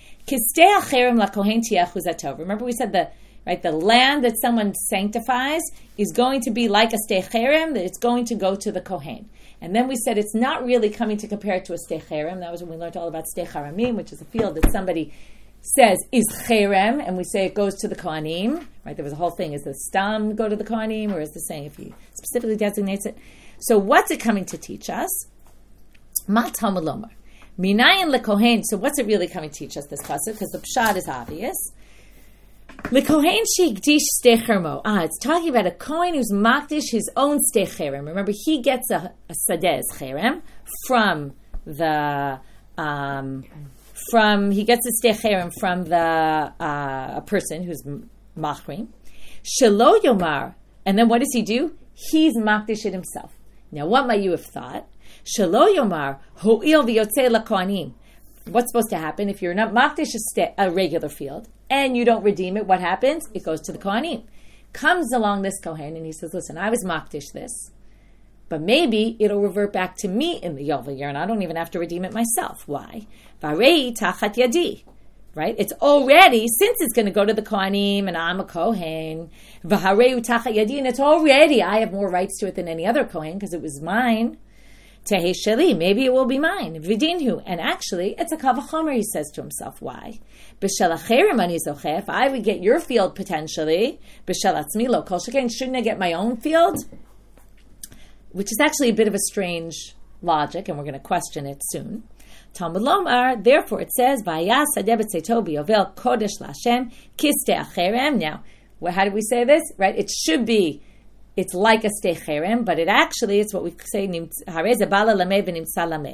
Remember we said the right the land that someone sanctifies is going to be like a stei cherem, that it's going to go to the Kohen. And then we said it's not really coming to compare it to a stei cherem. That was when we learned all about stei charamim, which is a field that somebody says is cherem, and we say it goes to the Kohanim, right? There was a whole thing, is the stam go to the Kohanim, or is the saying if he specifically designates it? So what's it coming to teach us? Ma Talmud Lomar. Minayin lekohen, so what's it really coming to teach us, this pasuk? Because the pshat is obvious. Lekohen sheikdish stei chermo. Ah, it's talking about a kohen who's makdish his own stei cherem. Remember, he gets a, a sadeh cherem from the... Um, From he gets a stei cherem from the uh, a person who's machrim, shelo yomar, and then what does he do? He's makdish it himself. Now, what might you have thought? Shelo yomar ho'il v'yotzei lakohanim. What's supposed to happen if you're not makdish a, sta- a regular field and you don't redeem it? What happens? It goes to the kohanim. Comes along this kohen and he says, "Listen, I was makdish this, but maybe it'll revert back to me in the Yovel year, and I don't even have to redeem it myself. Why? Varei tachat yadi, right? It's already, since it's going to go to the Kohanim, and I'm a Kohen, v'harei tachat yadi, and it's already, I have more rights to it than any other Kohen, because it was mine. Tehei sheli, maybe it will be mine. V'dinhu, and actually, it's a kavachomer, he says to himself. Why? B'shel acherim ani zocheh, if I would get your field potentially, b'shel atzmi lo kol sheken, shouldn't I get my own field? Which is actually a bit of a strange logic, and we're going to question it soon. Talmud Lomar, therefore it says, Vayas hadebet seito biyovel kodesh laHashem kistei acherem. Now, well, how do we say this? Right? It should be, it's like a stei cherem, but it actually, it's what we say, harei ze bala lamed v'nimtza lamed.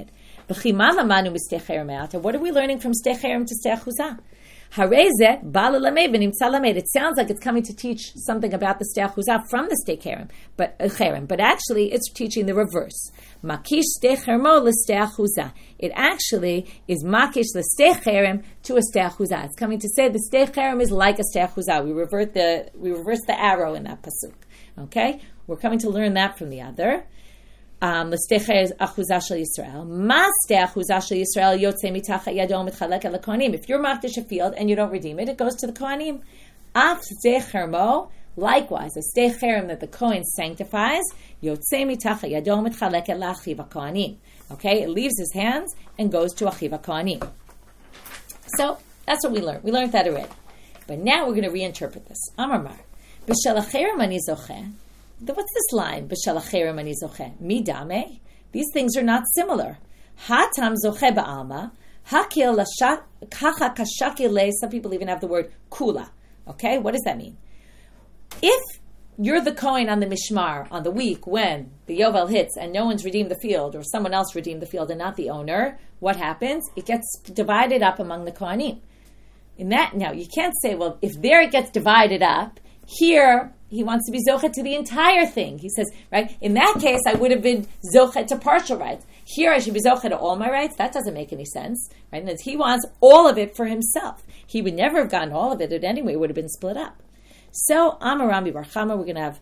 What are we learning from Stei Cherem to Stei Achuzah? It sounds like it's coming to teach something about the Stei Achuzah from the Stei Cherem, but uh, Cherem, but actually it's teaching the reverse. Makish Stei Cheremo l'Stei Achuzah. It actually is makish l'Stei Cherem to a Stei Achuzah. It's coming to say the Stei Cherem is like a Stei Achuzah. We revert the we reverse the arrow in that pasuk. Okay, we're coming to learn that from the other. Um, l'Stei Achuzah shel Yisrael. Ma Stei Achuzah shel Yisrael yotzei mitachat yado mitchalek el kohanim. If you're makdish a field and you don't redeem it, it goes to the kohanim. Af Stei Cheremo. Likewise, a Stei Cherem that the Kohen sanctifies, yotzei mitachat yado mitchalek el achiv hakohanim. Okay, it leaves his hands and goes to achiv hakohanim. So that's what we learned. We learned that already. But now we're going to reinterpret this. Amar mar, b'shel hacherem ani zocheh. What's this line? B'shel hacherem ani zocheh. Mi dame? These things are not similar. Hatam zocheh ba'alma. Hakil l'shak kacha kashakil le. Some people even have the word kula. Okay, what does that mean? If you're the Kohen on the Mishmar on the week when the Yovel hits and no one's redeemed the field, or someone else redeemed the field and not the owner, what happens? It gets divided up among the Kohanim. In that, now, you can't say, well, if there it gets divided up, here he wants to be Zochet to the entire thing. He says, right, in that case, I would have been Zochet to partial rights. Here I should be Zochet to all my rights. That doesn't make any sense. Right? And he wants all of it for himself. He would never have gotten all of it, it anyway would have been split up. So, Amarami Bar Chama, we're going to have,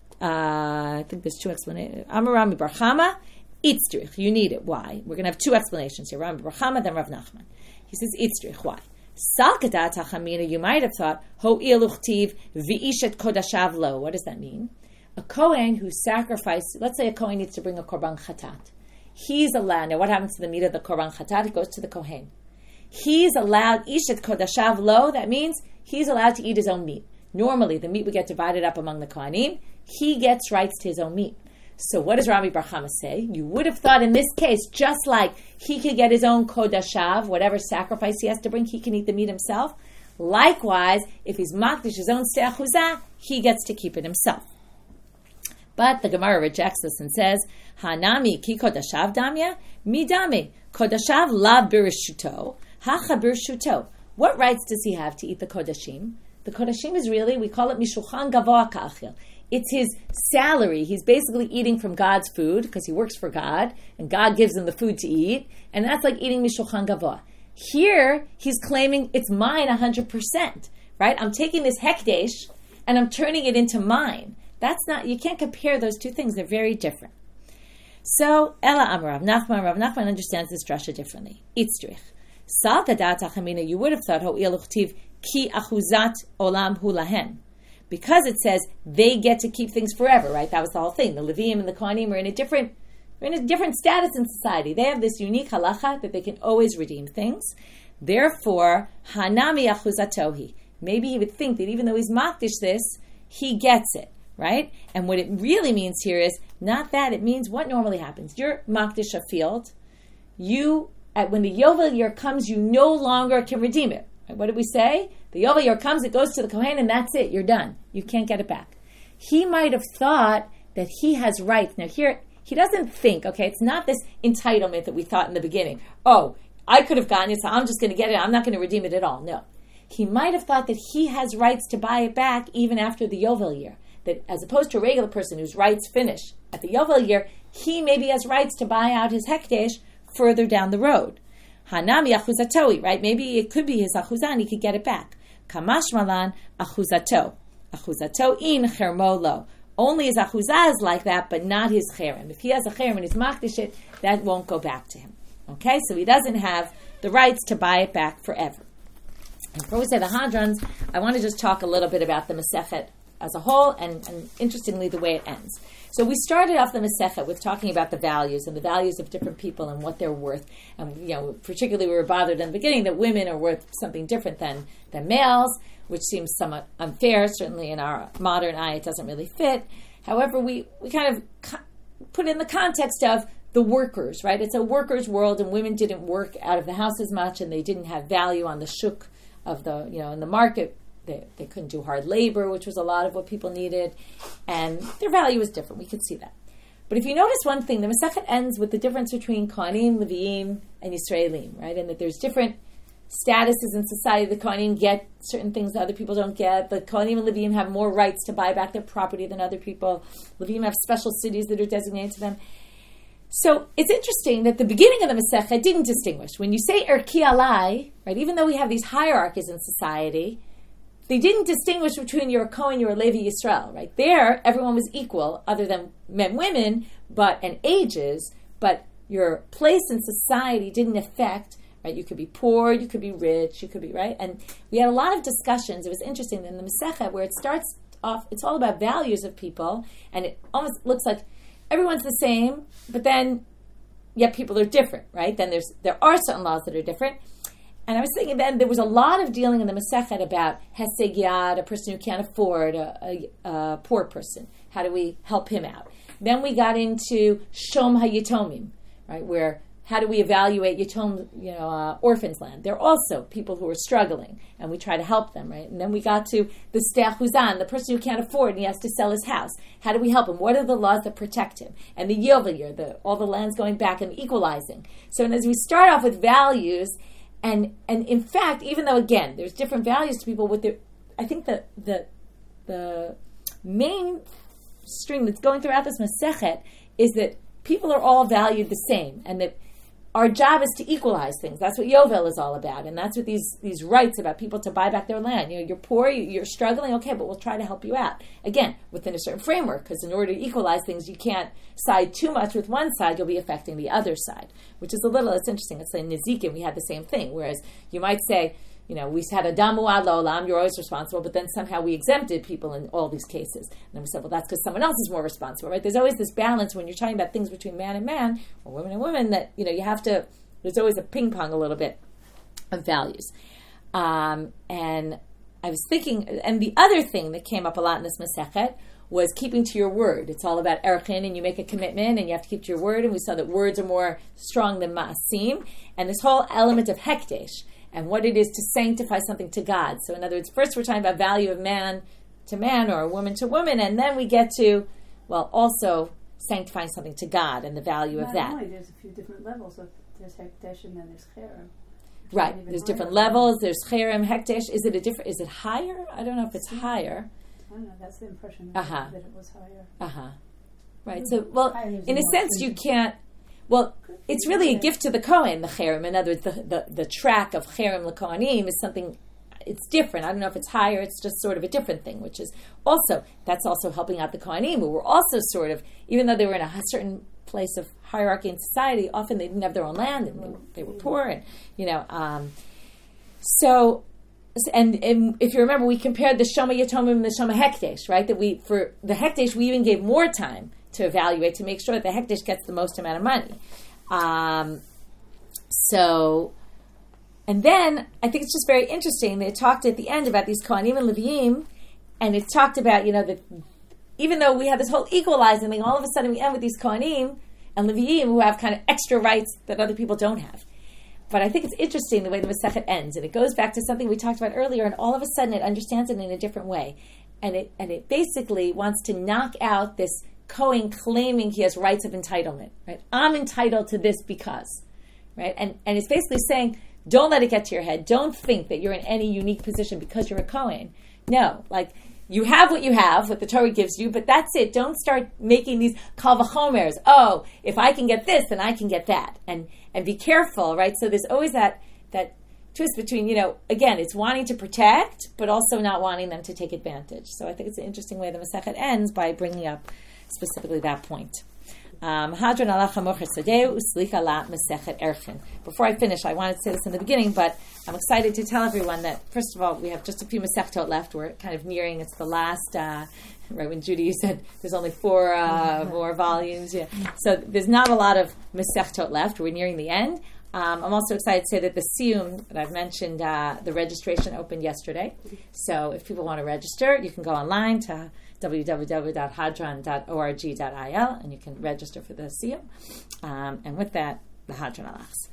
uh, I think there's two explanations. Amarami Bar Chama, Itzrich, you need it. Why? We're going to have two explanations here. Rami Bar Chama, then Rav Nachman. He says, Itzrich, why? Salkadat HaChamina, you might have thought, Ho'il Uchtiv V'ishet Kodashav Lo. What does that mean? A Kohen who sacrificed, let's say a Kohen needs to bring a Korban Chatat. He's allowed, now what happens to the meat of the Korban Chatat? It goes to the Kohen. He's allowed, Ishet Kodashav Lo, that means he's allowed to eat his own meat. Normally, the meat would get divided up among the Kohanim. He gets rights to his own meat. So what does Rami Bar Chama say? You would have thought in this case, just like he could get his own kodashav, whatever sacrifice he has to bring, he can eat the meat himself. Likewise, if he's makdish his own Stei Achuzah, he gets to keep it himself. But the Gemara rejects this and says, Hanami ki kodashav damya, mi dame, kodashav la birishuto, hacha birishuto. What rights does he have to eat the kodashim? The kodashim is really, we call it mishulchan gavoa ka'achil. It's his salary. He's basically eating from God's food because he works for God, and God gives him the food to eat, and that's like eating mishulchan gavoa. Here, he's claiming it's mine one hundred percent, right? I'm taking this hekdesh, and I'm turning it into mine. That's not, you can't compare those two things. They're very different. So, Ela Amar Rav Nachman, Rav Nachman understands this drasha differently. Itzrich. Sal kadat hachamina, you would have thought, Ho'il uchtiv ki achuzat olam hu lahen. Because it says they get to keep things forever, right? That was the whole thing. The Leviim and the Kohanim are in a different, are in a different status in society. They have this unique halacha that they can always redeem things. Therefore, hanami achuzatohi. Maybe he would think that even though he's makdish this, he gets it, right? And what it really means here is not that. It means what normally happens. You're makdish a field. You, at, when the Yovel year comes, you no longer can redeem it. What did we say? The Yovel year comes, it goes to the Kohen, and that's it. You're done. You can't get it back. He might have thought that he has rights. Now here, he doesn't think, okay, it's not this entitlement that we thought in the beginning. Oh, I could have gotten it, so I'm just going to get it. I'm not going to redeem it at all. No. He might have thought that he has rights to buy it back even after the Yovel year. That as opposed to a regular person whose rights finish at the Yovel year, he maybe has rights to buy out his hekdesh further down the road. Hanami achuzatoi, right? Maybe it could be his achuzah and he could get it back. Kamash malan achuzato. Achuzato in chermo lo. Only his achuzah is like that, but not his cherem. If he has a cherem and he's makdish it, that won't go back to him. Okay? So he doesn't have the rights to buy it back forever. And before we say the Hadrons, I want to just talk a little bit about the Masechet as a whole, and, and interestingly, the way it ends. So we started off the Masechet with talking about the values and the values of different people and what they're worth. And you know, particularly we were bothered in the beginning that women are worth something different than, than males, which seems somewhat unfair. Certainly in our modern eye, it doesn't really fit. However, we, we kind of co- put in the context of the workers, right? It's a workers' world, and women didn't work out of the house as much, and they didn't have value on the shuk of the, you know, in the market. They, they couldn't do hard labor, which was a lot of what people needed, and their value was different. We could see that. But if you notice one thing, the Masechet ends with the difference between Kohanim, Leviim, and Yisraelim, right? And that there's different statuses in society. The Kohanim get certain things that other people don't get. The Kohanim and Leviim have more rights to buy back their property than other people. Leviim have special cities that are designated to them. So it's interesting that the beginning of the Masechet didn't distinguish. When you say Erki Alai, right, even though we have these hierarchies in society, they didn't distinguish between you're a Kohen, you're a Levi Yisrael, right? There, everyone was equal, other than men, women, but and ages, but your place in society didn't affect, right? You could be poor, you could be rich, you could be, right? And we had a lot of discussions. It was interesting in the Masechet where it starts off, it's all about values of people, and it almost looks like everyone's the same, but then yet people are different, right? Then there's there are certain laws that are different. And I was thinking then there was a lot of dealing in the Masechet about Heseg Yad, a person who can't afford, a, a, a poor person. How do we help him out? Then we got into Shom HaYitomim, right, where how do we evaluate Yitom, you know, uh, orphans' land? They're also people who are struggling, and we try to help them, right? And then we got to the Steach Huzan, the person who can't afford and he has to sell his house. How do we help him? What are the laws that protect him? And the Yovel, the all the lands going back and equalizing. So and as we start off with values, and and in fact, even though again there's different values to people, with the I think the the the main string that's going throughout this Masechet is that people are all valued the same, and that our job is to equalize things. That's what Yovel is all about, and that's what these these rights about people to buy back their land. You know, you're poor, you're struggling, okay, but we'll try to help you out. Again, within a certain framework, because in order to equalize things, you can't side too much with one side, you'll be affecting the other side, which is a little, it's interesting. It's like in Nezikin, we had the same thing, whereas you might say, you know, we had a damu ad la'olam, you're always responsible, but then somehow we exempted people in all these cases. And then we said, well, that's because someone else is more responsible, right? There's always this balance when you're talking about things between man and man, or women and women, that, you know, you have to, there's always a ping pong a little bit of values. Um, and I was thinking, and the other thing that came up a lot in this Masechet was keeping to your word. It's all about erchin, and you make a commitment, and you have to keep to your word, and we saw that words are more strong than ma'asim, and this whole element of hekdesh, and what it is to sanctify something to God. So in other words, first we're talking about value of man to man or woman to woman, and then we get to, well, also sanctifying something to God and the value Not of that. only, there's a few different levels. Of, there's Hekdesh and then there's Cherem. Right. There's different levels. There's Cherem, Hekdesh. Is it a different, is it higher? I don't know if it's higher. I don't know. That's the impression Uh-huh. that it was higher. Uh-huh. Right. So, well, in a sense, you can't, well, it's really a gift to the Kohen, the Cherem. In other words, the, the, the track of Cherem LeKohanim is something, it's different. I don't know if it's higher, it's just sort of a different thing, which is also, that's also helping out the Kohanim, who were also sort of, even though they were in a certain place of hierarchy in society, often they didn't have their own land, and they, they were poor, and, you know, um, so, and, and if you remember, we compared the Shoma Yatomim and the Shoma Hekdesh, right? That we, for the Hekdesh, we even gave more time to evaluate, to make sure that the Hekdesh gets the most amount of money. Um, so, and then I think it's just very interesting that it talked at the end about these Kohanim and Leviim, and it talked about, you know, that even though we have this whole equalizing thing, all of a sudden we end with these Kohanim and Leviim who have kind of extra rights that other people don't have. But I think it's interesting the way the Masechet ends, and it goes back to something we talked about earlier, and all of a sudden it understands it in a different way. And it and it basically wants to knock out this Kohen claiming he has rights of entitlement, right? I'm entitled to this because, right? And and it's basically saying, don't let it get to your head. Don't think that you're in any unique position because you're a Kohen. No, like, you have what you have, what the Torah gives you, but that's it. Don't start making these kal v'chomers. Oh, if I can get this, then I can get that. And and be careful, right? So there's always that that twist between, you know, again, it's wanting to protect, but also not wanting them to take advantage. So I think it's an interesting way the Masechet ends by bringing up specifically that point. Um, Before I finish, I wanted to say this in the beginning, but I'm excited to tell everyone that, first of all, we have just a few Masechtot left. We're kind of nearing, it's the last, uh, right when Judy, you said there's only four uh, more volumes. Yeah. So there's not a lot of Masechtot left. We're nearing the end. Um, I'm also excited to say that the Siyum that I've mentioned, uh, the registration opened yesterday. So if people want to register, you can go online to w w w dot hadran dot org dot i l and you can register for the Siyum. Um, and with that, the Hadran Alachs.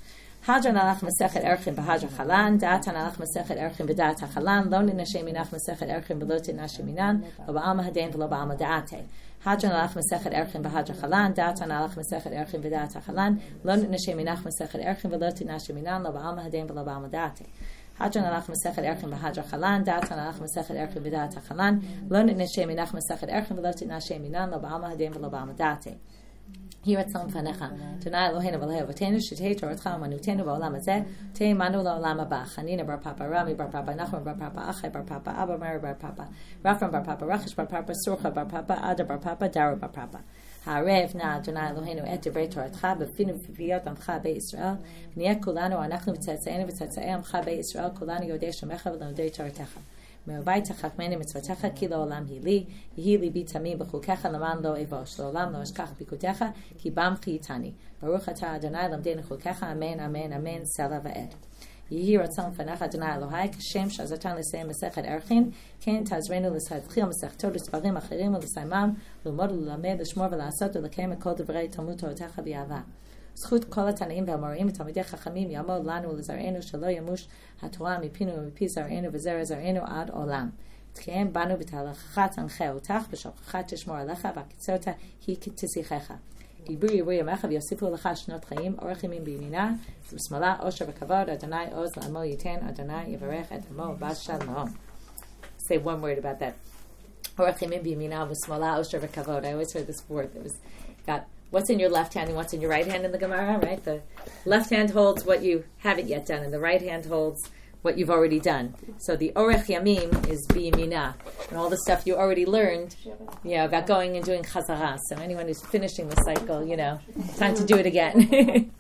Hadran alach Masechet Erchin b'Hadra Chalan, Datan alach Masechet Erchin b'Dat HaChalan, Lo ninashe minach Masechet Erchin v'lo tinashe minan, Lo ba'alma hadein v'lo ba'alma da'ate. Hadran alach Masechet Erchin b'Hadra Chalan, Datan alach Masechet Erchin b'Dat HaChalan, Lo ninashe minach Masechet Erchin v'lo tinashe minan, Lo ba'alma hadein v'lo ba'alma da'ate. Hadran alach Masechet Erchin b'Hadra Chalan, Datan alach Masechet Erchin b'Dat HaChalan, Lo ninashe minach Masechet Erchin v'lo tinashe minan, Lo ba'alma hadein v'lo ba'alma da'ate. Here at Tzom Fanecha, Tanai Eloheinu v'Elahei Avotenu, Shetei Toratcha Umanutenu v'Olam Hazeh, Tei Manu La'Olam Haba, Chanina bar Papa, Rami bar Papa, Nachman bar Papa, Achai bar Papa, Abba Meri bar Papa, Rafram bar Papa, Rachish bar Papa, Surcha bar Papa, Ada bar Papa, Dara bar Papa. Ha'arev na Tanai Eloheinu et Divrei Toratcha, B'finu v'Piyot Amcha Bei Yisrael, V'niyeh Kulanu Anachnu V'Tzetzeinu V'Tzetzei Amcha Bei Yisrael, Kulanu Yodei Shemecha V'Lomdei Toratecha. Me'ovai tachachmeni mitzvotecha ki la'olam hi li, yehi libi tamim b'chukecha leman lo evosh, la'olam lo eshkach bikutecha, ki bam chiyitani. Baruch atah Adonai lamdeinu chukecha, amen, amen, amen, sela va'ed. Yehi ratzon fanecha Adonai Elohai, kashem shazatan l'sei mesechet erchin, ken tazrenu l'satchil mesechtot l'sparim achirim l'saimam, l'lmod l'lamed l'shmor v'la'asot l'lakei mekol divrei Talmud Toratecha b'yava. זכות כל התנאים והאמוראים ותלמידי חכמים יעמוד לנו ולזרענו שלא ימוש התורה מפינו ומפי זרענו וזרע זרענו עד עולם. תקיים בנו בתהלכך תנחה אותך, בשוכחה תשמור עליך, והקיצרת היא תשיחך. דיבור יבוא ימיך ויוסיפו לך שנות חיים, אורך ימים בימינה, ושמאלה עושר וכבוד, אדוני עוז לעמו ייתן, אדוני יברך את עמו בשלום. Say one word about that. אורך ימים בימינה ושמאלה עושר וכבוד. I always heard this word that was got what's in your left hand and what's in your right hand in the Gemara, right? The left hand holds what you haven't yet done, and the right hand holds what you've already done. So the Orech Yamim is Biyamina, and all the stuff you already learned, yeah, about going and doing Chazara. So anyone who's finishing the cycle, you know, time to do it again.